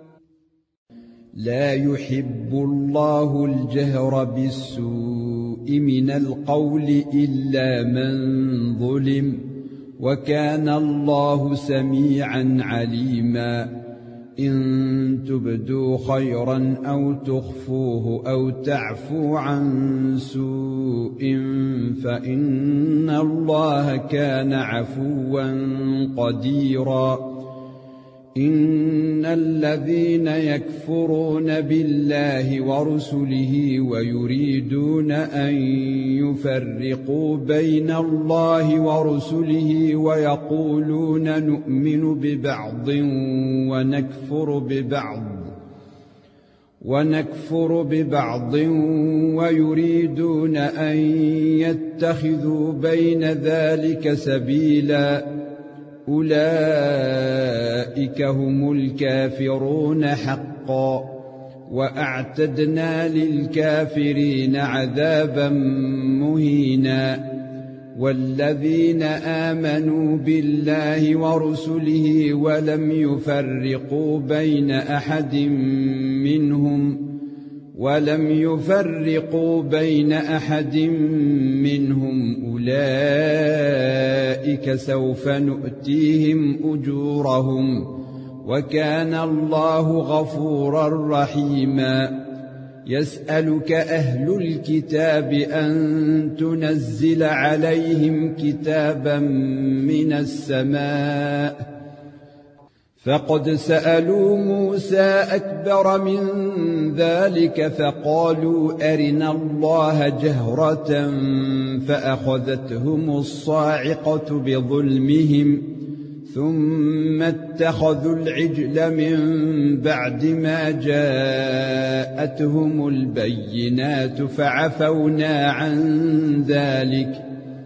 لا يحب الله الجهر بالسوء من القول إلا من ظلم وكان الله سميعا عليما إن تبدوا خيرا أو تخفوه أو تعفو عن سوء فإن الله كان عفوا قديرا إن الذين يكفرون بالله ورسله ويريدون أن يفرقوا بين الله ورسله ويقولون نؤمن ببعض ونكفر ببعض ويريدون أن يتخذوا بين ذلك سبيلا أولئك هم الكافرون حقا وأعتدنا للكافرين عذابا مهينا والذين آمنوا بالله ورسله ولم يفرقوا بين أحد منهم أولئك سوف نؤتيهم أجورهم وكان الله غفورا رحيما يسألك أهل الكتاب أن تنزل عليهم كتابا من السماء فقد سألوا موسى أكبر من ذلك فقالوا أرنا الله جهرة فأخذتهم الصاعقة بظلمهم ثم اتخذوا العجل من بعد ما جاءتهم البينات فعفونا عن ذلك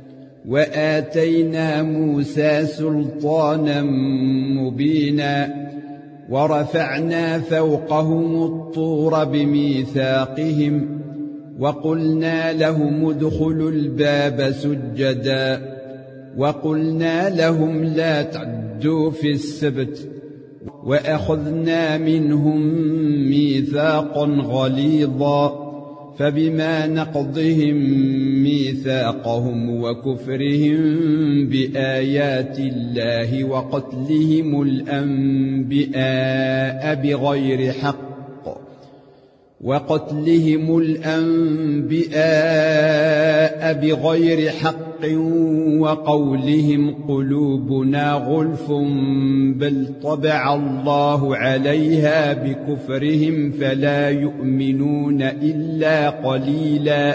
وآتينا موسى سلطانا مبينا ورفعنا فوقهم الطور بميثاقهم وقلنا لهم ادخلوا الباب سجدا وقلنا لهم لا تعدوا في السبت وأخذنا منهم ميثاقا غليظا فبما نقضهم ميثاقهم وكفرهم بآيات الله وقتلهم الأنبياء بغير حق وقولهم قلوبنا غلف بل طبع الله عليها بكفرهم فلا يؤمنون إلا قليلا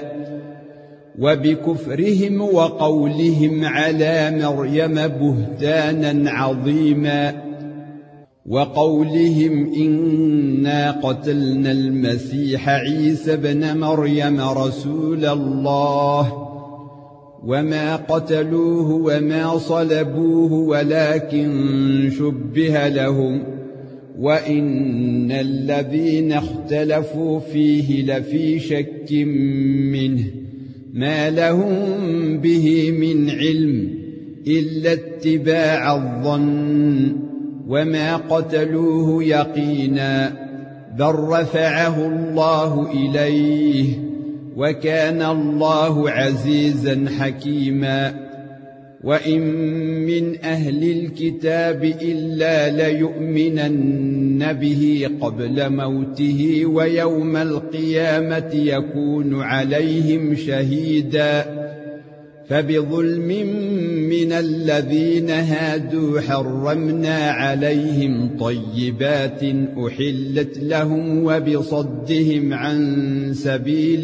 وبكفرهم وقولهم على مريم بهتانا عظيما وقولهم إنا قتلنا المسيح عيسى ابن مريم رسول الله وما قتلوه وما صلبوه ولكن شبه لهم وإن الذين اختلفوا فيه لفي شك منه ما لهم به من علم إلا اتباع الظن وما قتلوه يقينا بل رفعه الله إليه وكان الله عزيزا حكيما وإن من أهل الكتاب إلا ليؤمنن به قبل موته ويوم القيامة يكون عليهم شهيدا فبظلم من الذين هادوا حرمنا عليهم طيبات أحلت لهم وبصدهم عن سبيل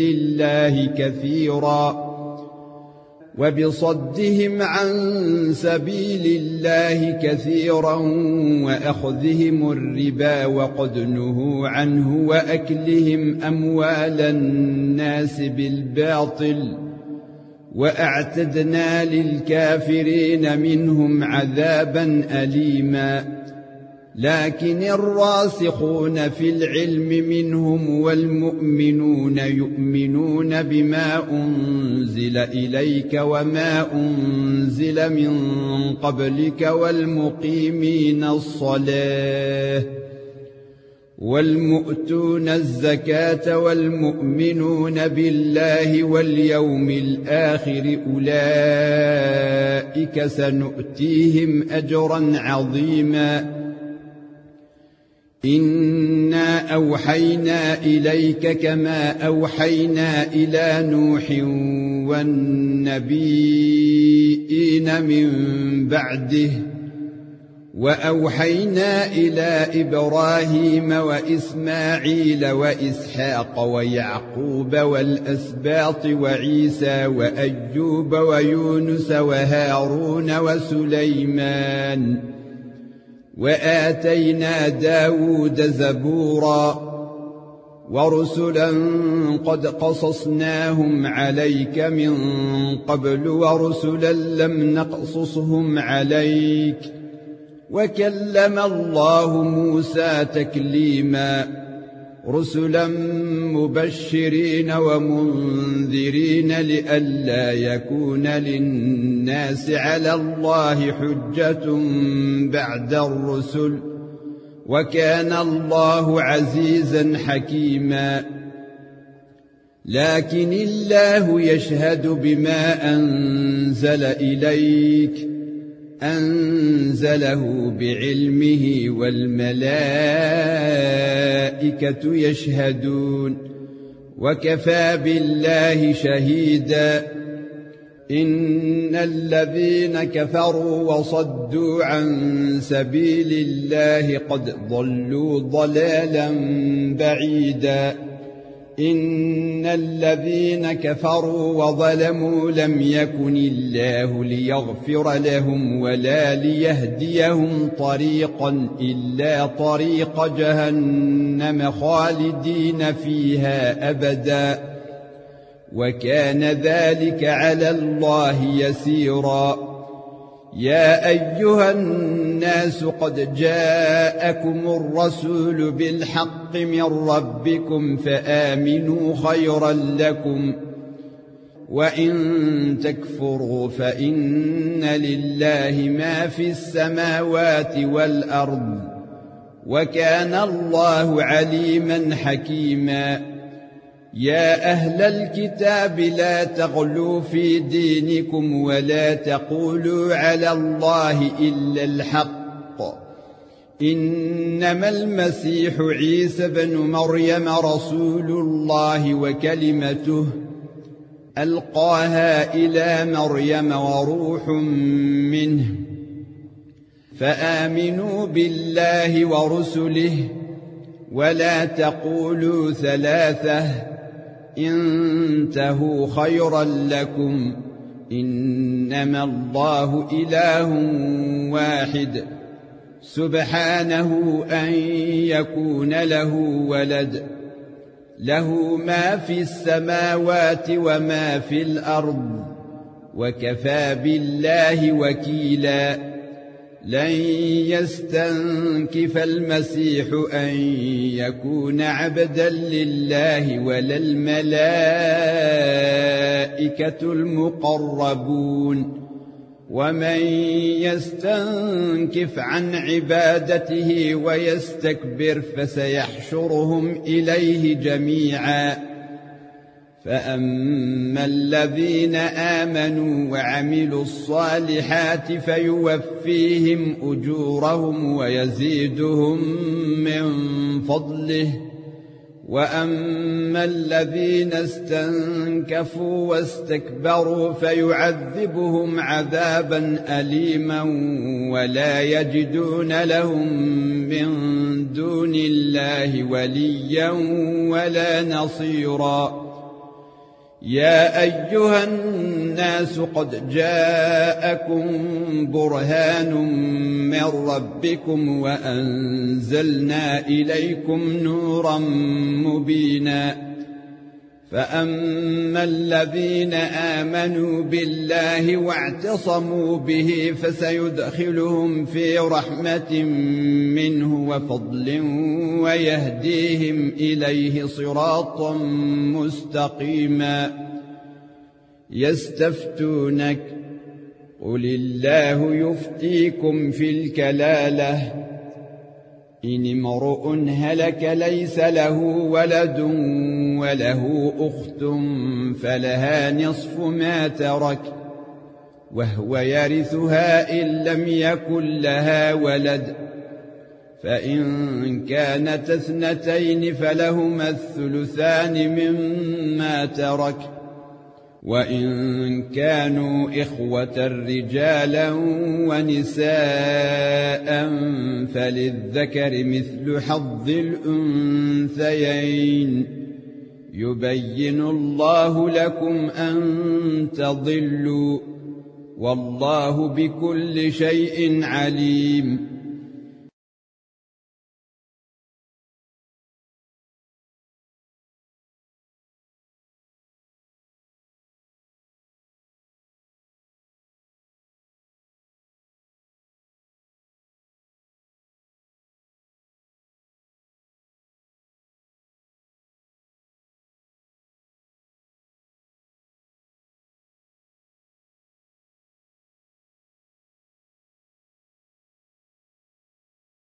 الله كثيرا وأخذهم الربا وقد نهوا عنه وأكلهم أموال الناس بالباطل وأعتدنا للكافرين منهم عذابا أليما لكن الراسخون في العلم منهم والمؤمنون يؤمنون بما أنزل إليك وما أنزل من قبلك والمقيمين الصلاة والمؤتون الزكاة والمؤمنون بالله واليوم الآخر أولئك سنؤتيهم أجرا عظيما إنا أوحينا إليك كما أوحينا إلى نوح والنبيين من بعده وأوحينا إلى إبراهيم وإسماعيل وإسحاق ويعقوب والأسباط وعيسى وأيوب ويونس وهارون وسليمان وآتينا داود زبورا ورسلا قد قصصناهم عليك من قبل ورسلا لم نقصصهم عليك وكلم الله موسى تكليما رسلا مبشرين ومنذرين لئلا يكون للناس على الله حجة بعد الرسل وكان الله عزيزا حكيما لكن الله يشهد بما أنزل إليك أنزله بعلمه والملائكة يشهدون وكفى بالله شهيدا إن الذين كفروا وصدوا عن سبيل الله قد ضلوا ضلالا بعيدا إن الذين كفروا وظلموا لم يكن الله ليغفر لهم ولا ليهديهم طريقا إلا طريق جهنم خالدين فيها أبدا وكان ذلك على الله يسيرا يا أيها الناس قد جاءكم الرسول بالحق من ربكم فآمنوا خيرا لكم وإن تكفروا فإن لله ما في السماوات والأرض وكان الله عليما حكيما يا أهل الكتاب لا تغلوا في دينكم ولا تقولوا على الله إلا الحق إنما المسيح عيسى بن مريم رسول الله وكلمته ألقاها إلى مريم وروح منه فآمنوا بالله ورسله ولا تقولوا ثلاثة انتهوا خيرا لكم إنما الله إله واحد سبحانه أن يكون له ولد له ما في السماوات وما في الأرض وكفى بالله وكيلا لن يستنكف المسيح أن يكون عبدا لله ولا الملائكة المقربون ومن يستنكف عن عبادته ويستكبر فسيحشرهم إليه جميعا فأما الذين آمنوا وعملوا الصالحات فيوفيهم أجورهم ويزيدهم من فضله وأما الذين استنكفوا واستكبروا فيعذبهم عذابا أليما ولا يجدون لهم من دون الله وليا ولا نصيرا يا أيها الناس قد جاءكم برهان من ربكم وأنزلنا إليكم نورا مبينا فأما الذين آمنوا بالله واعتصموا به فسيدخلهم في رحمة منه وفضل ويهديهم إليه صراطا مستقيما يستفتونك قل الله يفتيكم في الكلالة إن امرؤ هلك ليس له ولد وله أخت فلها نصف ما ترك وهو يرثها إن لم يكن لها ولد فإن كانت اثنتين فلهما الثلثان مما ترك وإن كانوا إخوة رجالا ونساء فللذكر مثل حظ الأنثيين يبين الله لكم أن تضلوا والله بكل شيء عليم